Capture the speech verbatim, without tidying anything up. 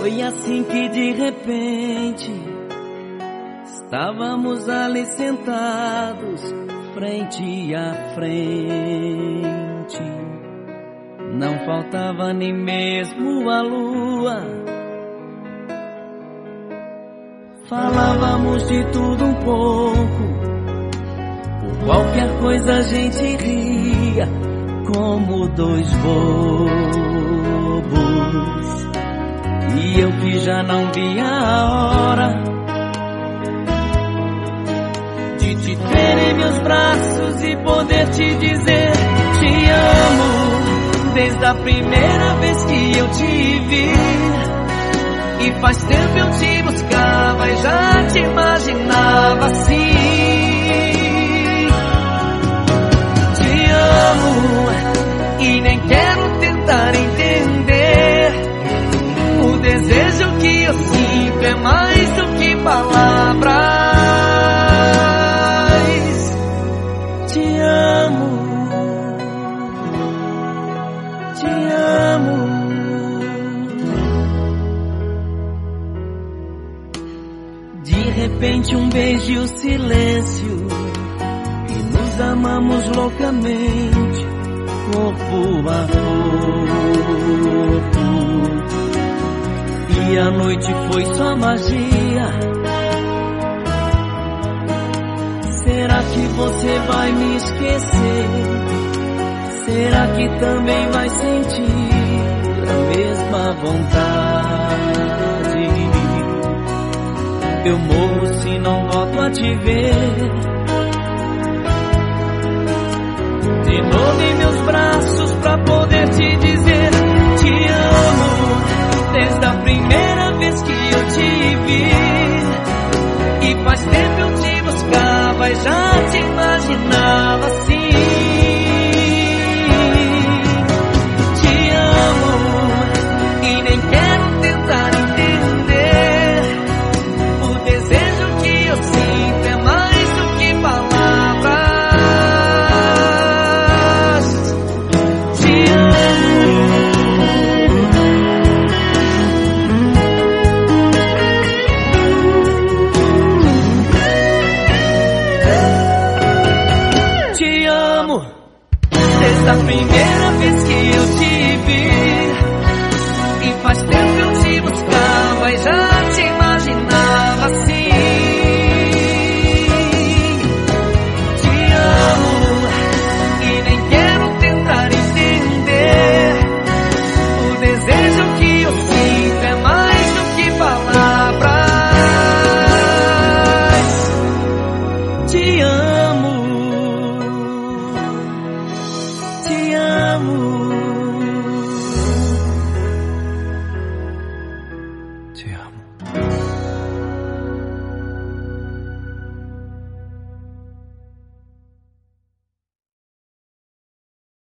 Foi assim que de repente estávamos ali sentados, frente a frente. Não faltava nem mesmo a lua. Falávamos de tudo um pouco, por qualquer coisa a gente ria, como dois bobos. E eu que já não via a hora de te ter em meus braços e poder te dizer te amo, desde a primeira vez que eu te vi. E faz tempo eu te buscava e já te imaginava assim. Te amo e nem quero tentar entender. O desejo que eu sinto é mais do que palavras. Te amo, te amo. De repente um beijo e o silêncio, e nos amamos loucamente, corpo a corpo. E a noite foi só magia. Será que você vai me esquecer? Será que também vai sentir a mesma vontade? Eu morro se não volto a te ver de novo em meus braços pra poder te dizer te amo, desde a primeira vez que eu te vi. E faz tempo eu te buscava e já te imaginava assim. Te amo e nem quero tentar entender. O desejo que eu sinto é mais do que palavras. Te amo, desde a primeira vez que eu te vi. E faz tempo eu te buscava e já te imaginava assim. Te amo e nem quero tentar entender. O desejo que eu sinto é mais do que palavras. Te amo, te amo, te amo.